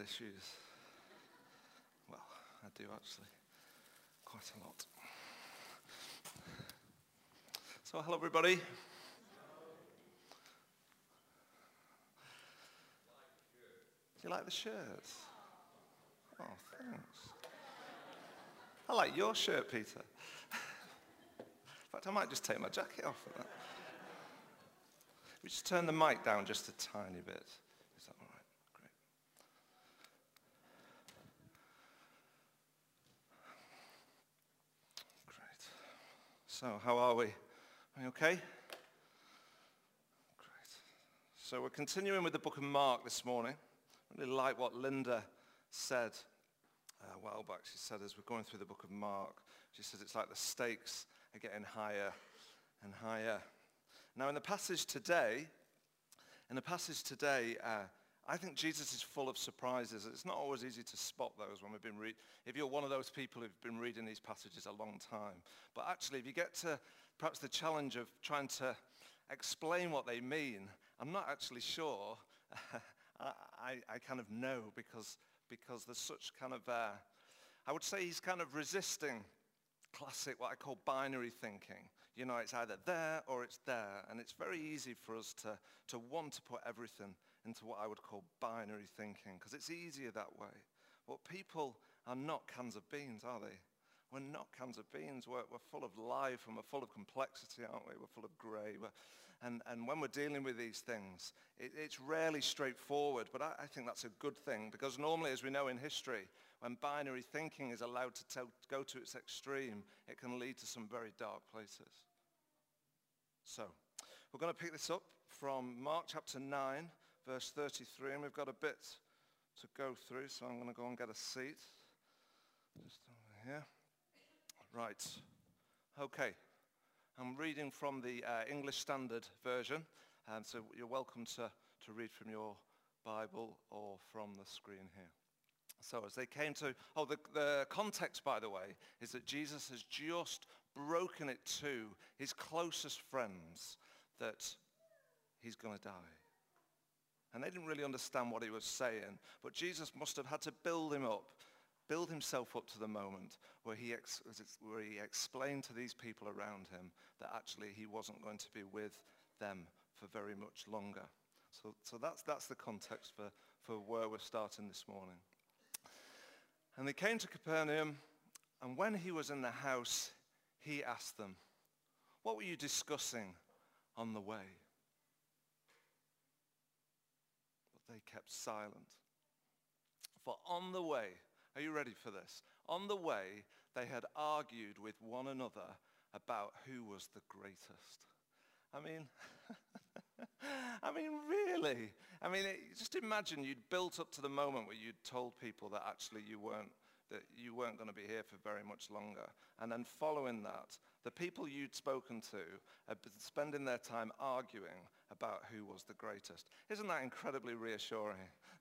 issues. Well, I do actually, quite a lot. So hello everybody. Do you like the shirt? Oh, thanks. I like your shirt, Peter. In fact, I might just take my jacket off at that. We just turn the mic down just a tiny bit. Is that all right? Great. Great. So, how are we? Are we okay? Great. So we're continuing with the book of Mark this morning. I really like what Linda said a while back. She said as we're going through the book of Mark, she says it's like the stakes are getting higher and higher. Now in the passage today, I think Jesus is full of surprises. It's not always easy to spot those when we've been reading. If you're one of those people who've been reading these passages a long time. But actually, if you get to perhaps the challenge of trying to explain what they mean, I'm not actually sure. I kind of know because there's such kind of, I would say he's kind of resisting classic, what I call binary thinking. You know, it's either there or it's there. And it's very easy for us to want to put everything into what I would call binary thinking, because it's easier that way. But people are not cans of beans, are they? We're not cans of beans. We're full of life and we're full of complexity, aren't we? We're full of grey. And when we're dealing with these things, it's rarely straightforward. But I think that's a good thing, because normally, as we know in history, when binary thinking is allowed to go to its extreme, it can lead to some very dark places. So, we're going to pick this up from Mark chapter 9, verse 33, and we've got a bit to go through, so I'm going to go and get a seat. Just over here. Right. Okay. I'm reading from the English Standard Version, and so you're welcome to read from your Bible or from the screen here. So as they came to, the context, by the way, is that Jesus has just broken it to his closest friends that he's going to die. And they didn't really understand what he was saying, but Jesus must have had to build himself up to the moment where he explained to these people around him that actually he wasn't going to be with them for very much longer. So that's the context for where we're starting this morning. And they came to Capernaum, and when he was in the house, he asked them, "What were you discussing on the way?" But they kept silent. For on the way, are you ready for this? On the way, they had argued with one another about who was the greatest. I mean, really? Just imagine you'd built up to the moment where you'd told people that actually you weren't going to be here for very much longer. And then following that, the people you'd spoken to had been spending their time arguing about who was the greatest. Isn't that incredibly reassuring?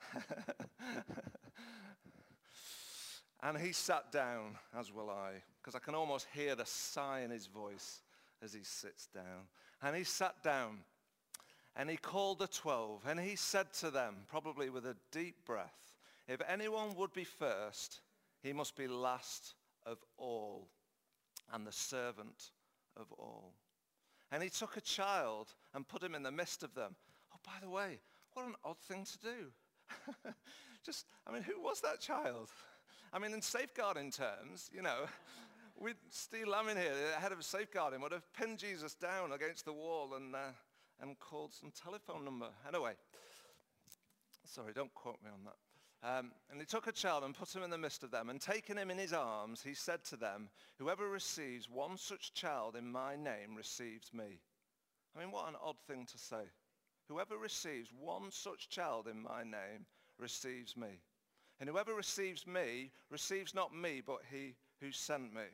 And he sat down, as will I, because I can almost hear the sigh in his voice as he sits down. And he sat down, and he called the 12, and he said to them, probably with a deep breath, "If anyone would be first, he must be last of all, and the servant of all." And he took a child and put him in the midst of them. Oh, by the way, what an odd thing to do. Who was that child? In safeguarding terms, Steve Lamin here, the head of safeguarding, would have pinned Jesus down against the wall and called some telephone number. Anyway, sorry, don't quote me on that. And he took a child and put him in the midst of them, and taking him in his arms, he said to them, "Whoever receives one such child in my name receives me." What an odd thing to say. Whoever receives one such child in my name receives me. And whoever receives me receives not me, but he who sent me.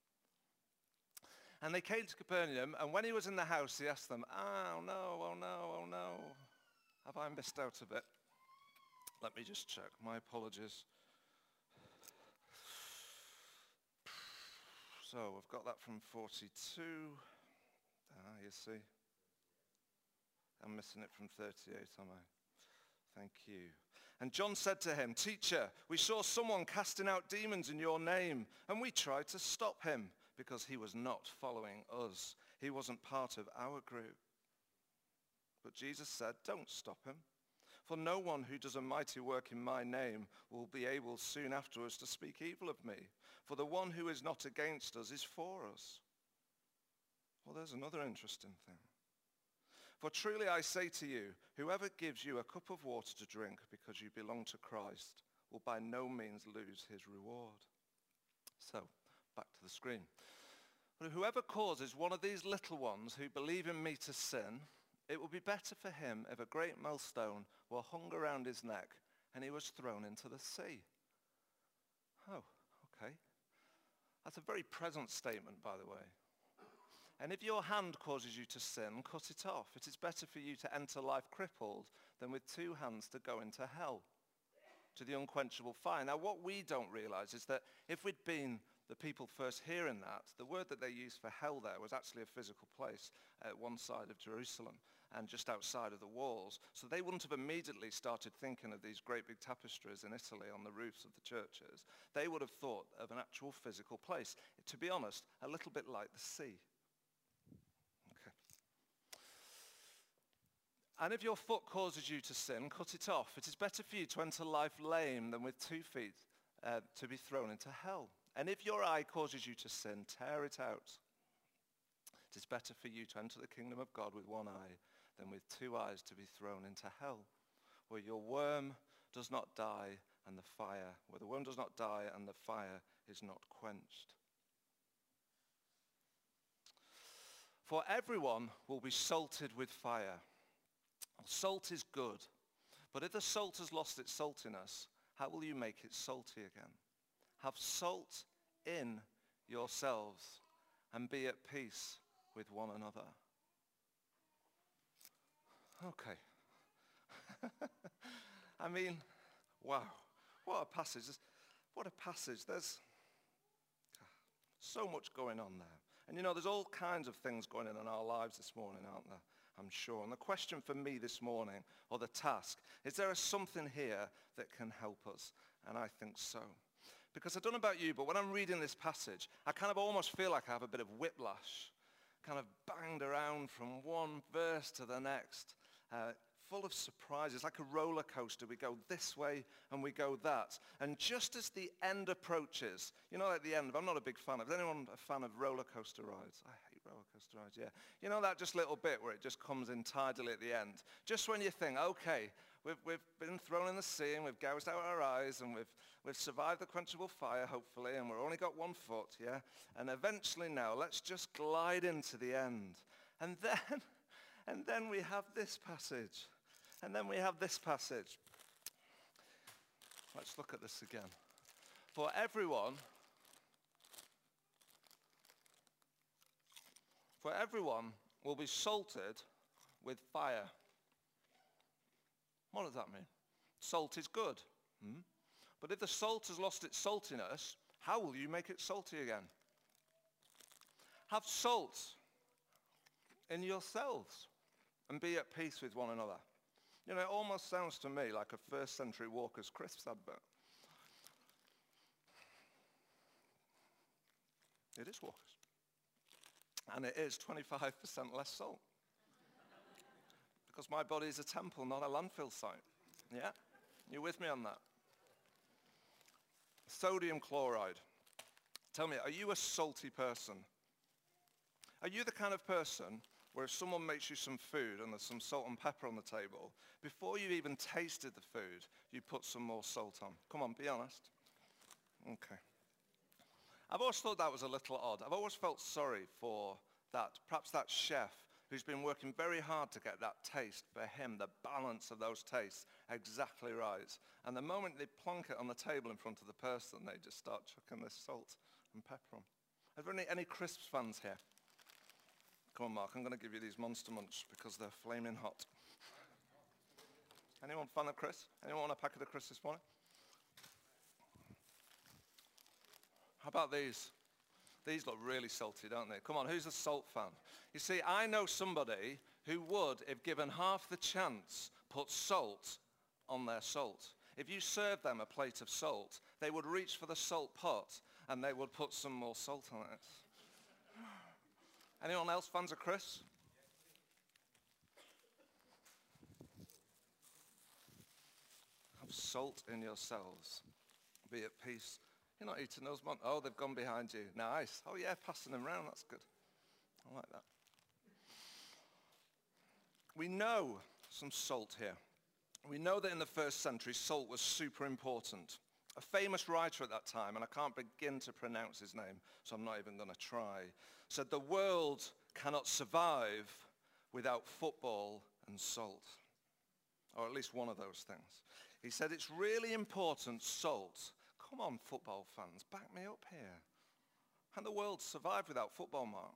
And they came to Capernaum, and when he was in the house, he asked them, "Oh no, oh no, oh no. Have I missed out a bit?" Let me just check. My apologies. So we've got that from 42. You see. I'm missing it from 38, am I? Thank you. And John said to him, "Teacher, we saw someone casting out demons in your name, and we tried to stop him because he was not following us. He wasn't part of our group." But Jesus said, "Don't stop him. For no one who does a mighty work in my name will be able soon afterwards to speak evil of me. For the one who is not against us is for us." Well, there's another interesting thing. "For truly I say to you, whoever gives you a cup of water to drink because you belong to Christ will by no means lose his reward." So, back to the screen. "But whoever causes one of these little ones who believe in me to sin, it will be better for him if a great millstone were hung around his neck and he was thrown into the sea." Oh, okay. That's a very present statement, by the way. "And if your hand causes you to sin, cut it off. It is better for you to enter life crippled than with two hands to go into hell, to the unquenchable fire." Now, what we don't realize is that if we'd been the people first hearing that, the word that they used for hell there was actually a physical place at one side of Jerusalem and just outside of the walls. So they wouldn't have immediately started thinking of these great big tapestries in Italy on the roofs of the churches. They would have thought of an actual physical place. To be honest, a little bit like the sea. "And if your foot causes you to sin, cut it off. It is better for you to enter life lame than with 2 feet to be thrown into hell. And if your eye causes you to sin, tear it out. It is better for you to enter the kingdom of God with one eye than with 2 eyes to be thrown into hell, where your worm does not die and the fire is not quenched. For everyone will be salted with fire. Salt is good, but if the salt has lost its saltiness, how will you make it salty again? Have salt in yourselves and be at peace with one another." Okay. I mean, wow, what a passage. What a passage. There's so much going on there. And you know, there's all kinds of things going on in our lives this morning, aren't there? I'm sure. And the question for me this morning, or the task, is there something here that can help us? And I think so. Because I don't know about you, but when I'm reading this passage, I kind of almost feel like I have a bit of whiplash, kind of banged around from one verse to the next, full of surprises, like a roller coaster. We go this way and we go that. And just as the end approaches, you know, at the end, I'm not a big fan of, is anyone a fan of roller coaster rides? I hate roller coaster rides, yeah. You know that just little bit where it just comes in tidily at the end? Just when you think, okay, we've been thrown in the sea and we've gouged out our eyes and we've survived the quenchable fire, hopefully, and we've only got 1 foot, yeah? And eventually now, let's just glide into the end. And then we have this passage. And then we have this passage. Let's look at this again. For everyone will be salted with fire. What does that mean? Salt is good. But if the salt has lost its saltiness, how will you make it salty again? Have salt in yourselves and be at peace with one another. You know, it almost sounds to me like a first century Walker's Crisps advert. It is Walker's. And it is 25% less salt. Because my body is a temple, not a landfill site. Yeah? You with me on that? Sodium chloride. Tell me, are you a salty person? Are you the kind of person where if someone makes you some food and there's some salt and pepper on the table, before you even tasted the food, you put some more salt on? Come on, be honest. Okay. I've always thought that was a little odd. I've always felt sorry for perhaps that chef who's been working very hard to get that taste for him, the balance of those tastes exactly right. And the moment they plonk it on the table in front of the person, they just start chucking this salt and pepper on. Are there any crisps fans here? Come on, Mark, I'm going to give you these Monster Munch because they're flaming hot. Anyone fan of crisps? Anyone want a packet of crisps this morning? How about these? These look really salty, don't they? Come on, who's a salt fan? You see, I know somebody who would, if given half the chance, put salt on their salt. If you served them a plate of salt, they would reach for the salt pot and they would put some more salt on it. Anyone else fans of Chris? Have salt in yourselves. Be at peace. You're not eating those, man. Oh, they've gone behind you. Nice. Oh yeah, passing them around. That's good. I like that. We know some salt here. We know that in the first century, salt was super important. A famous writer at that time, and I can't begin to pronounce his name, so I'm not even going to try, said the world cannot survive without football and salt. Or at least one of those things. He said it's really important, salt. Come on, football fans, back me up here. Can the world survive without football, Mark?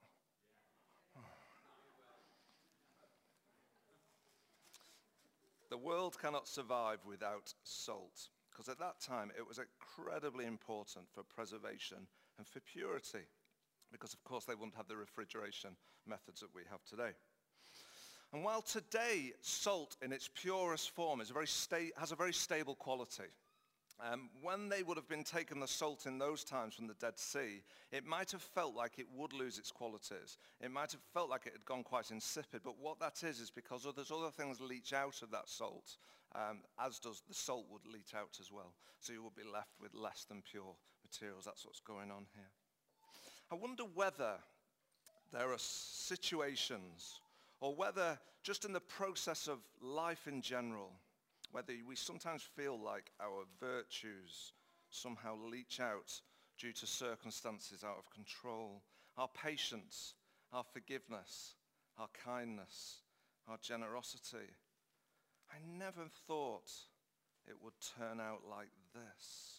The world cannot survive without salt, because at that time it was incredibly important for preservation and for purity, because of course they wouldn't have the refrigeration methods that we have today. And while today salt in its purest form has a very stable quality, when they would have been taking the salt in those times from the Dead Sea, it might have felt like it would lose its qualities. It might have felt like it had gone quite insipid, but what that is because there's other things leach out of that salt, as does the salt would leach out as well. So you will be left with less than pure materials. That's what's going on here. I wonder whether there are situations, or whether just in the process of life in general, whether we sometimes feel like our virtues somehow leach out due to circumstances out of control. Our patience, our forgiveness, our kindness, our generosity. I never thought it would turn out like this.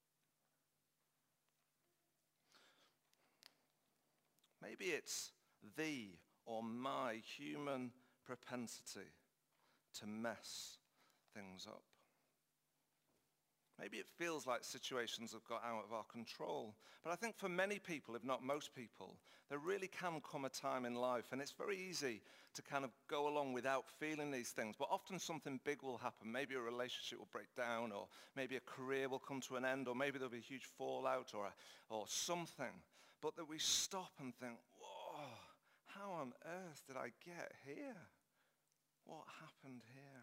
Maybe it's the or my human propensity to mess things up. Maybe it feels like situations have got out of our control. But I think for many people, if not most people, there really can come a time in life, and it's very easy to kind of go along without feeling these things. But often something big will happen. Maybe a relationship will break down, or maybe a career will come to an end, or maybe there'll be a huge fallout or something. But that we stop and think, whoa, how on earth did I get here? What happened here?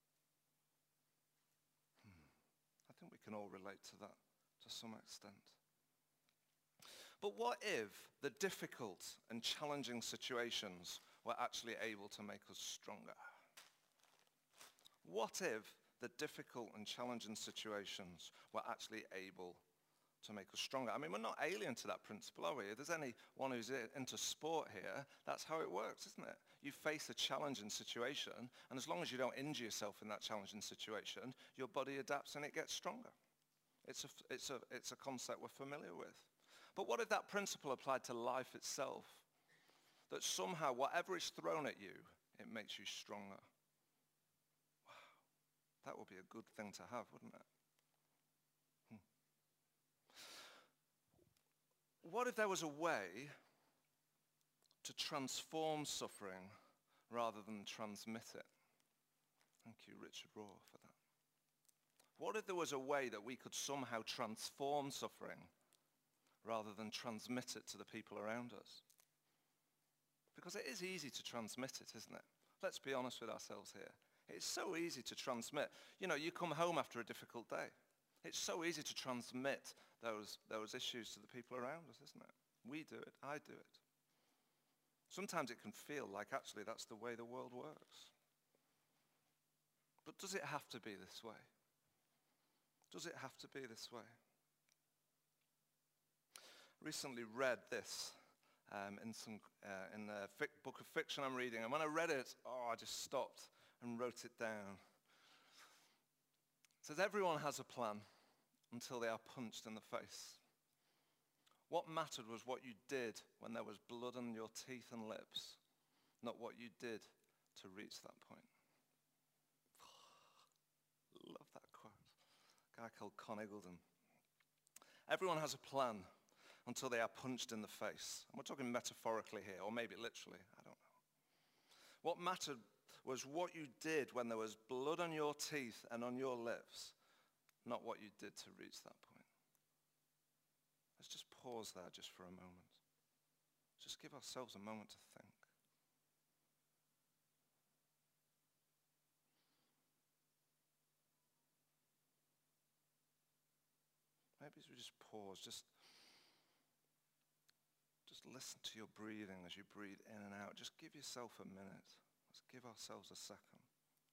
I think we can all relate to that to some extent. But what if the difficult and challenging situations were actually able to make us stronger? What if the difficult and challenging situations were actually able to make us stronger? I mean, we're not alien to that principle, are we? If there's anyone who's into sport here, that's how it works, isn't it? You face a challenging situation, and as long as you don't injure yourself in that challenging situation, your body adapts and it gets stronger. It's a concept we're familiar with. But what if that principle applied to life itself? That somehow, whatever is thrown at you, it makes you stronger. Wow, that would be a good thing to have, wouldn't it? What if there was a way to transform suffering rather than transmit it? Thank you, Richard Rohr, for that. What if there was a way that we could somehow transform suffering rather than transmit it to the people around us? Because it is easy to transmit it, isn't it? Let's be honest with ourselves here. It's so easy to transmit. You know, you come home after a difficult day. It's so easy to transmit those issues to the people around us, isn't it? We do it. I do it. Sometimes it can feel like actually that's the way the world works. But does it have to be this way? Does it have to be this way? Recently read this in the book of fiction I'm reading, and when I read it, I just stopped and wrote it down. It says, everyone has a plan until they are punched in the face. What mattered was what you did when there was blood on your teeth and lips, not what you did to reach that point. Love that quote. A guy called Con Eagledon. Everyone has a plan until they are punched in the face. And we're talking metaphorically here, or maybe literally, I don't know. What mattered was what you did when there was blood on your teeth and on your lips, not what you did to reach that point. Let's just pause there just for a moment. Just give ourselves a moment to think. Maybe as we just pause, just listen to your breathing as you breathe in and out. Just give yourself a minute. Let's give ourselves a second.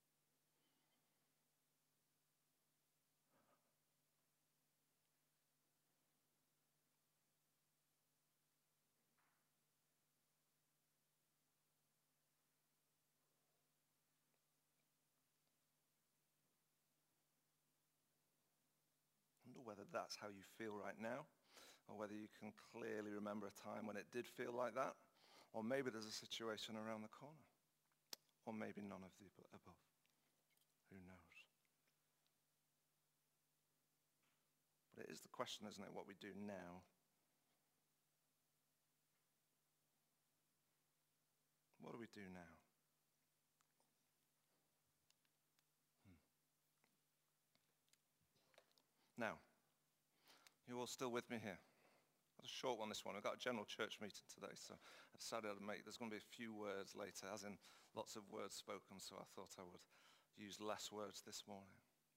Whether that's how you feel right now, or whether you can clearly remember a time when it did feel like that, or maybe there's a situation around the corner, or maybe none of the above. Who knows? But it is the question, isn't it, what we do now? What do we do now? Now, you all still with me here? It's a short one, this one. We've got a general church meeting today, so I decided there's going to be a few words later, as in lots of words spoken, so I thought I would use less words this morning.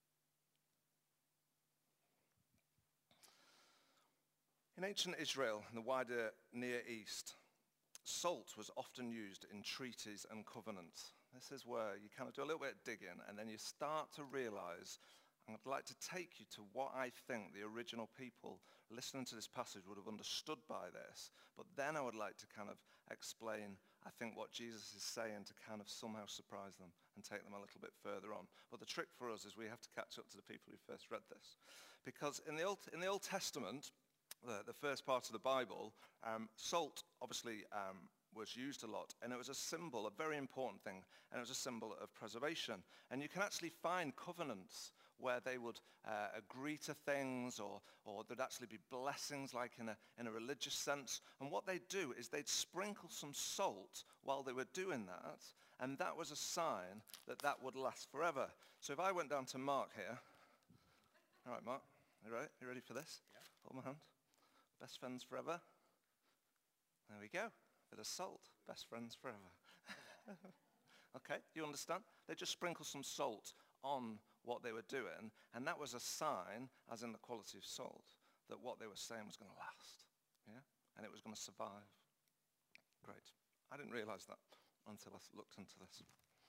In ancient Israel, in the wider Near East, salt was often used in treaties and covenants. This is where you kind of do a little bit of digging, and then you start to realize, and I'd like to take you to what I think the original people listening to this passage would have understood by this. But then I would like to kind of explain, I think, what Jesus is saying to kind of somehow surprise them and take them a little bit further on. But the trick for us is we have to catch up to the people who first read this. Because in the Old Testament, the first part of the Bible, salt obviously was used a lot, and it was a symbol, a very important thing, and it was a symbol of preservation. And you can actually find covenants where they would agree to things, or there'd actually be blessings like in a religious sense. And what they'd do is they'd sprinkle some salt while they were doing that, and that was a sign that that would last forever. So if I went down to Mark here, all right, Mark, you ready? You ready for this? Yeah. Hold my hand. Best friends forever. There we go. Bit of salt. Best friends forever. Okay, you understand? They just sprinkle some salt on what they were doing, and that was a sign, as in the quality of salt, that what they were saying was going to last, yeah, and it was going to survive. Great. I didn't realize that until I looked into this.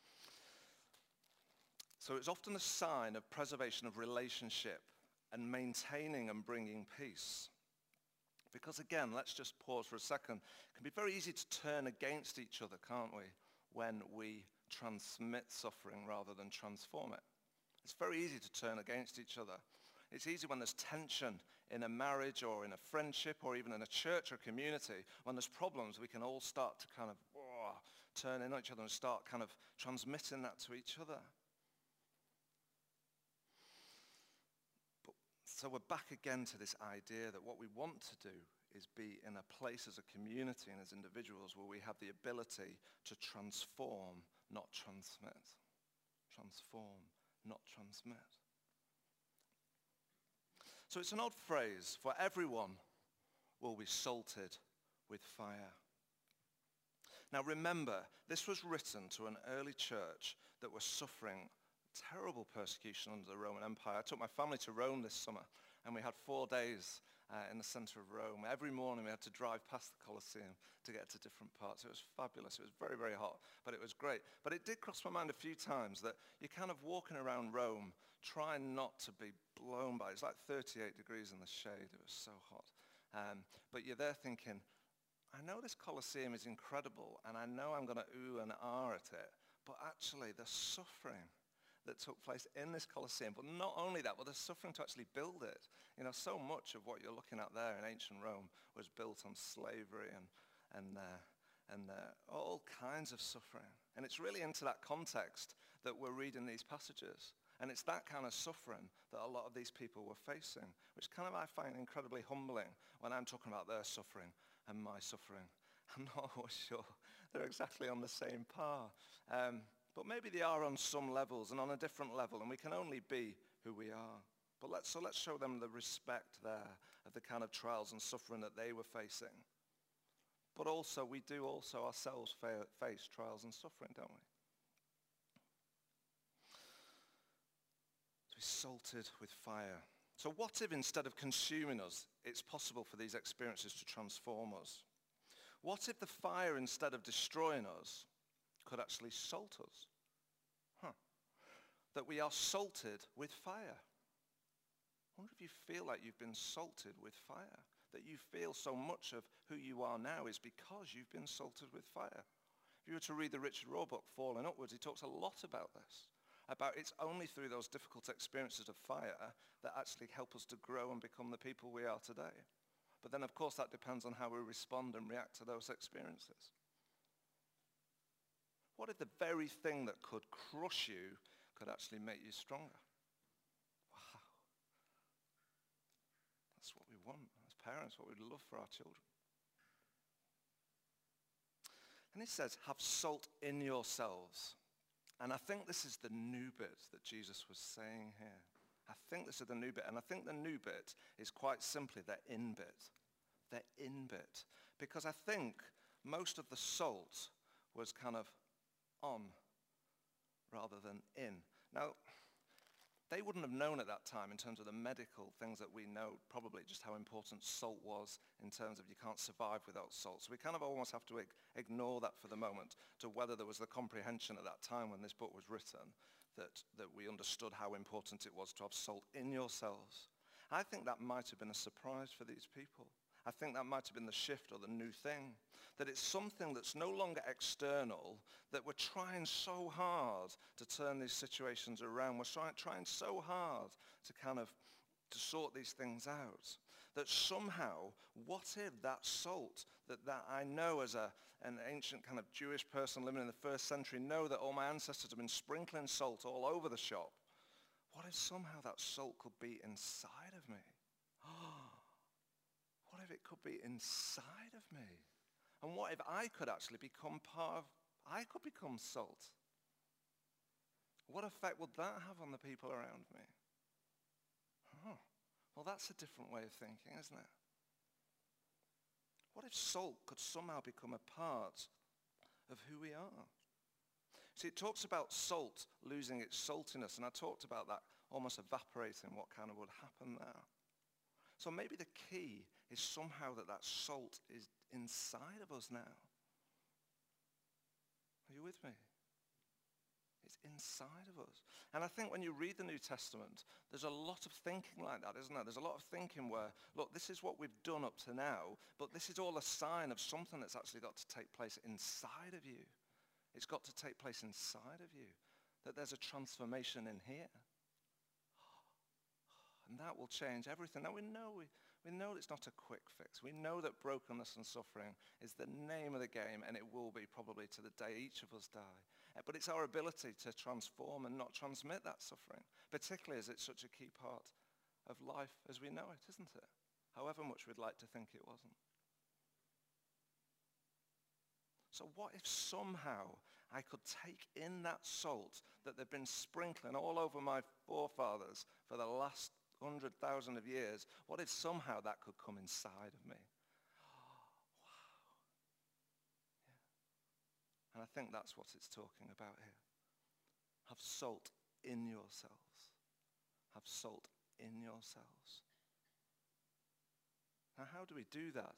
So it's often a sign of preservation of relationship and maintaining and bringing peace. Because again, let's just pause for a second. It can be very easy to turn against each other, can't we, when we transmit suffering rather than transform it. It's very easy to turn against each other. It's easy when there's tension in a marriage or in a friendship or even in a church or community. When there's problems, we can all start to kind of turn in on each other and start kind of transmitting that to each other. So we're back again to this idea that what we want to do is be in a place as a community and as individuals where we have the ability to transform, not transmit. Transform, not transmit. So it's an odd phrase, for everyone will be salted with fire. Now remember, this was written to an early church that was suffering terrible persecution under the Roman Empire. I took my family to Rome this summer, and we had 4 days in the center of Rome. Every morning we had to drive past the Colosseum to get to different parts. It was fabulous. It was very, very hot, but it was great. But it did cross my mind a few times that you're kind of walking around Rome trying not to be blown by it. It's like 38 degrees in the shade. It was so hot. But you're there thinking, I know this Colosseum is incredible, and I know I'm going to ooh and ah at it, but actually the suffering that took place in this Colosseum, but not only that, but the suffering to actually build it. You know, so much of what you're looking at there in ancient Rome was built on slavery and all kinds of suffering. And it's really into that context that we're reading these passages. And it's that kind of suffering that a lot of these people were facing, which kind of I find incredibly humbling when I'm talking about their suffering and my suffering. I'm not always sure they're exactly on the same par. But maybe they are on some levels and on a different level, and we can only be who we are. But let's show them the respect there of the kind of trials and suffering that they were facing. But also, we do also ourselves face trials and suffering, don't we? To be salted with fire. So what if instead of consuming us, it's possible for these experiences to transform us? What if the fire, instead of destroying us, could actually salt us? That we are salted with fire. I wonder if you feel like you've been salted with fire. That you feel so much of who you are now is because you've been salted with fire. If you were to read the Richard Rohr book, Falling Upwards, he talks a lot about this. About it's only through those difficult experiences of fire that actually help us to grow and become the people we are today. But then, of course, that depends on how we respond and react to those experiences. What if the very thing that could crush you could actually make you stronger? Wow. That's what we want as parents, what we'd love for our children. And he says, have salt in yourselves. And I think this is the new bit that Jesus was saying here. I think this is the new bit. And I think the new bit is quite simply the in bit. The in bit. Because I think most of the salt was kind of on rather than in. Now, they wouldn't have known at that time in terms of the medical things that we know, probably just how important salt was in terms of you can't survive without salt. So we kind of almost have to ignore that for the moment to whether there was the comprehension at that time when this book was written that we understood how important it was to have salt in yourselves. I think that might have been a surprise for these people. I think that might have been the shift or the new thing. That it's something that's no longer external, that we're trying so hard to turn these situations around. We're trying so hard to sort these things out. That somehow, what if that salt that I know as an ancient kind of Jewish person living in the first century, know that all my ancestors have been sprinkling salt all over the shop. What if somehow that salt could be inside of me? What if it could be inside of me? And what if I could actually become I could become salt? What effect would that have on the people around me? Well, that's a different way of thinking, isn't it? What if salt could somehow become a part of who we are? See, it talks about salt losing its saltiness, and I talked about that almost evaporating, what kind of would happen there. So maybe the key is somehow that salt is inside of us now. Are you with me? It's inside of us. And I think when you read the New Testament, there's a lot of thinking like that, isn't there? There's a lot of thinking where, look, this is what we've done up to now, but this is all a sign of something that's actually got to take place inside of you. It's got to take place inside of you. That there's a transformation in here. And that will change everything. Now we know it's not a quick fix. We know that brokenness and suffering is the name of the game, and it will be probably to the day each of us die. But it's our ability to transform and not transmit that suffering, particularly as it's such a key part of life as we know it, isn't it? However much we'd like to think it wasn't. So what if somehow I could take in that salt that they've been sprinkling all over my forefathers for the last 100,000 of years? What if somehow that could come inside of me? Wow. Yeah. And I think that's what it's talking about here. Have salt in yourselves. Have salt in yourselves. Now, how do we do that?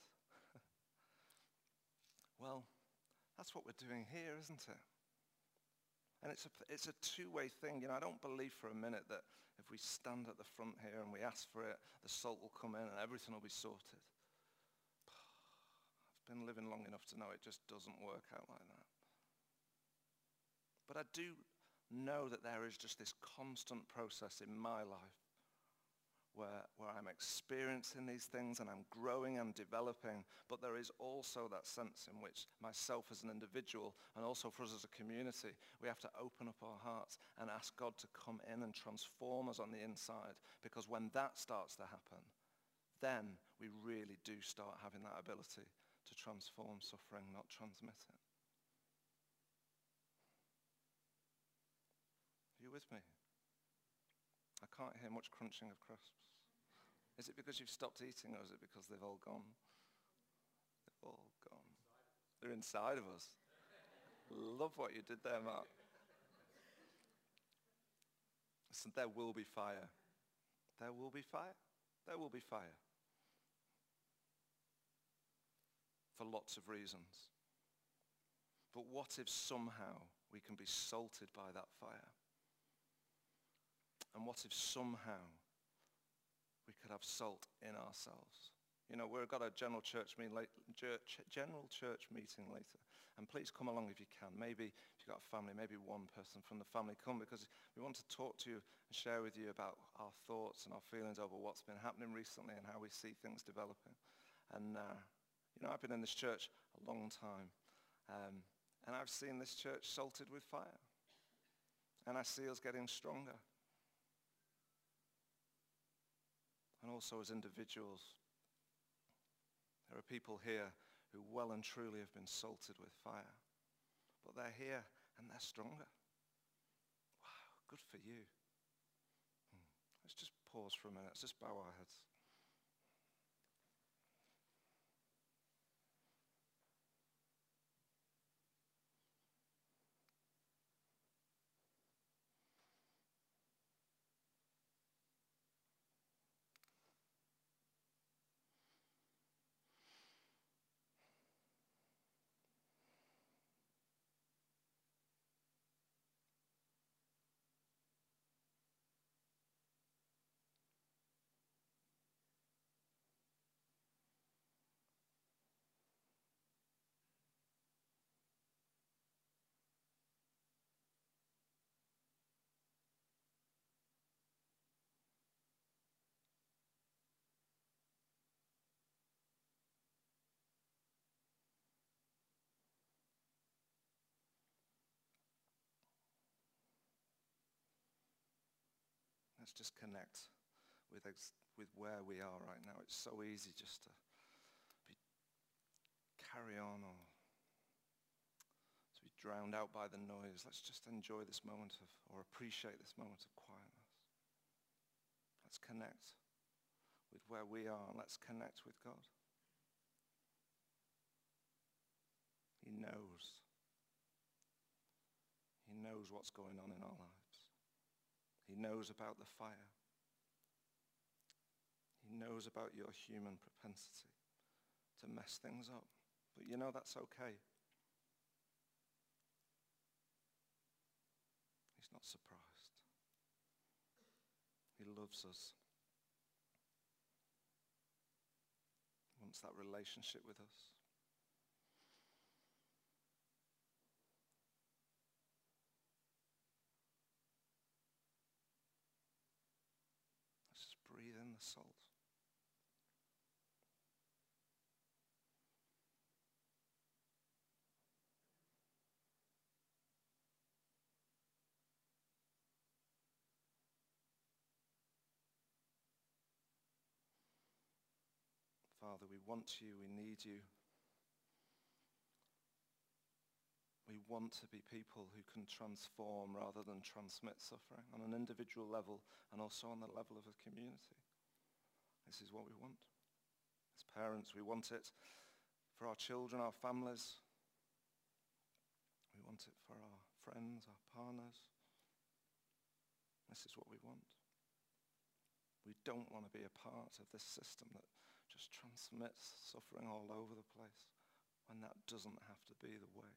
Well, that's what we're doing here, isn't it? And it's a two-way thing. You know, I don't believe for a minute that if we stand at the front here and we ask for it, the salt will come in and everything will be sorted. I've been living long enough to know it just doesn't work out like that. But I do know that there is just this constant process in my life where I'm experiencing these things and I'm growing and developing, but there is also that sense in which myself as an individual and also for us as a community, we have to open up our hearts and ask God to come in and transform us on the inside, because when that starts to happen, then we really do start having that ability to transform suffering, not transmit it. Are you with me? I can't hear much crunching of crisps. Is it because you've stopped eating, or is it because they've all gone? They've all gone. They're inside of us. Love what you did there, Mark. Listen, there will be fire. There will be fire. There will be fire. For lots of reasons. But what if somehow we can be salted by that fire? And what if somehow we could have salt in ourselves? You know, we've got a general church meeting later, and please come along if you can. Maybe if you've got a family, maybe one person from the family come, because we want to talk to you and share with you about our thoughts and our feelings over what's been happening recently and how we see things developing. And, you know, I've been in this church a long time, and I've seen this church salted with fire. And I see us getting stronger. And also as individuals, there are people here who well and truly have been salted with fire. But they're here and they're stronger. Wow, good for you. Let's just pause for a minute. Let's just bow our heads. Let's just connect with where we are right now. It's so easy just to carry on or to be drowned out by the noise. Let's just enjoy this moment or appreciate this moment of quietness. Let's connect with where we are, and let's connect with God. He knows. He knows what's going on in our lives. He knows about the fire. He knows about your human propensity to mess things up. But you know, that's okay. He's not surprised. He loves us. He wants that relationship with us. Let's just breathe in the salt. Father, we want you, we need you. We want to be people who can transform rather than transmit suffering on an individual level and also on the level of a community. This is what we want. As parents, we want it for our children, our families. We want it for our friends, our partners. This is what we want. We don't want to be a part of this system that just transmits suffering all over the place when that doesn't have to be the way.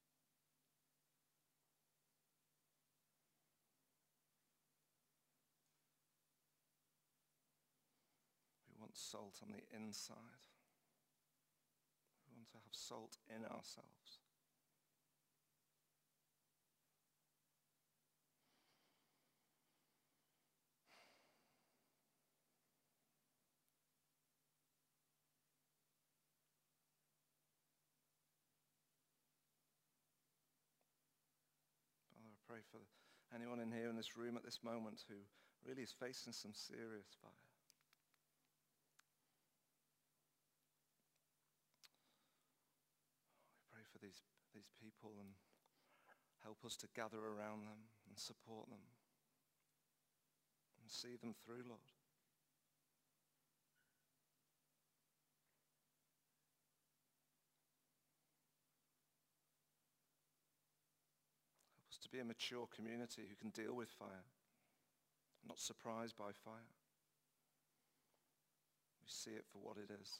We want salt on the inside. We want to have salt in ourselves. Father, I pray for anyone in here in this room at this moment who really is facing some serious fire. We pray for these people and help us to gather around them and support them and see them through, Lord. Help us to be a mature community who can deal with fire, not surprised by fire. We see it for what it is,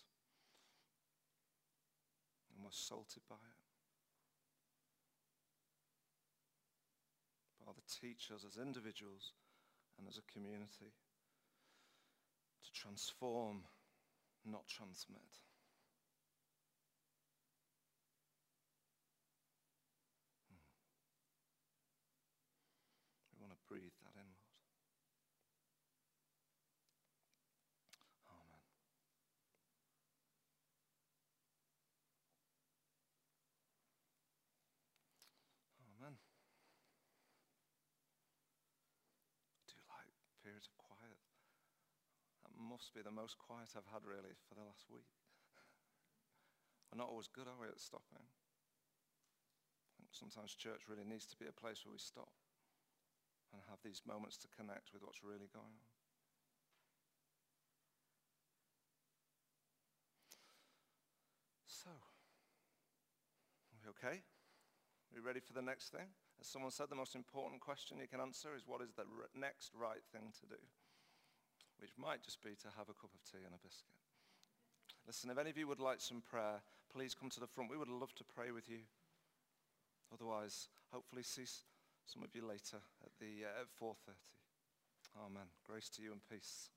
and we're salted by it. Father, teach us as individuals and as a community to transform, not transmit. We want to breathe that in, Lord. Amen. Amen. Periods of quiet. That must be the most quiet I've had really for the last week. We're not always good, are we, at stopping? I think sometimes church really needs to be a place where we stop and have these moments to connect with what's really going on. So, are we okay? Are we ready for the next thing? As someone said, the most important question you can answer is what is the next right thing to do? Which might just be to have a cup of tea and a biscuit. Listen, if any of you would like some prayer, please come to the front. We would love to pray with you. Otherwise, hopefully see some of you later at 4:30. Amen. Grace to you and peace.